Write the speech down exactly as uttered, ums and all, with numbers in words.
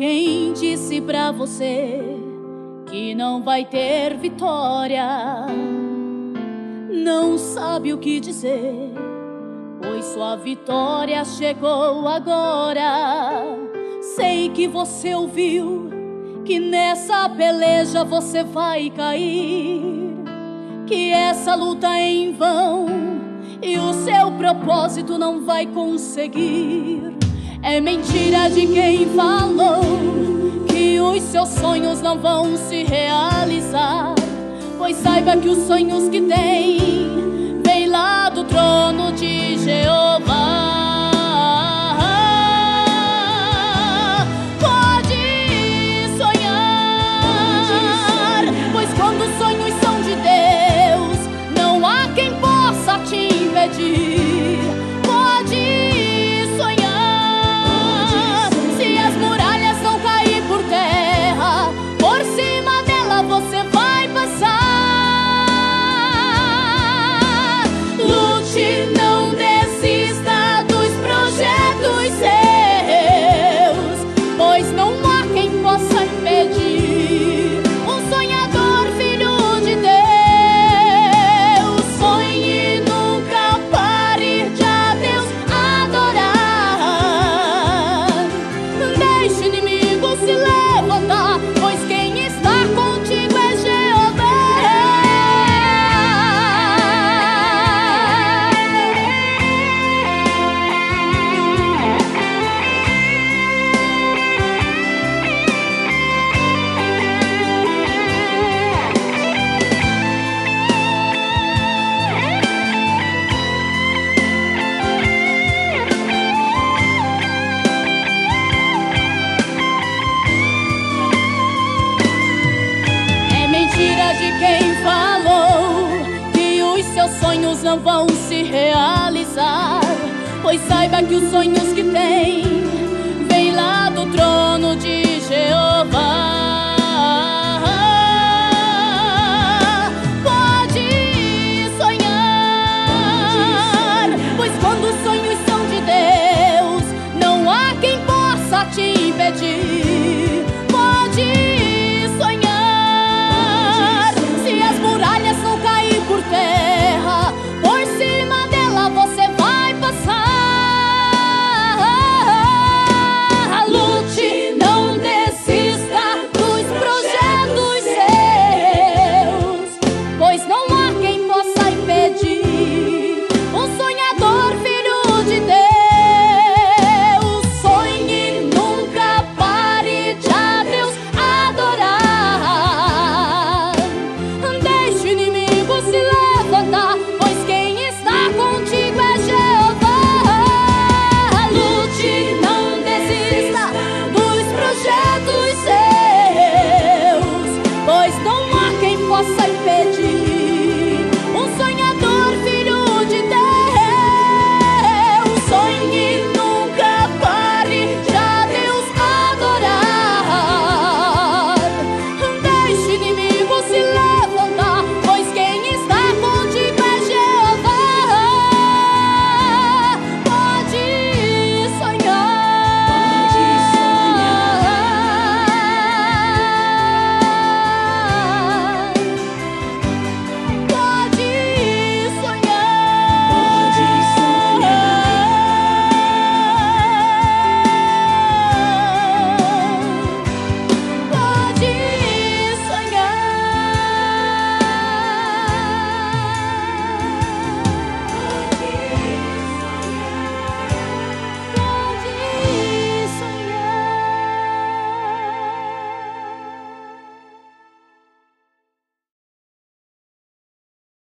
Quem disse pra você que não vai ter vitória? Não sabe o que dizer, pois sua vitória chegou agora. Sei que você ouviu que nessa peleja você vai cair, que essa luta é em vão e o seu propósito não vai conseguir. É mentira de quem falou que os seus sonhos não vão se realizar, pois saiba que os sonhos que tem vem lá do trono de Jeová. Pode sonhar, pois quando os sonhos são de Deus, não há quem possa te impedir. Sonhos não vão se realizar, pois saiba que os sonhos que tem vem lá do trono de Jeová.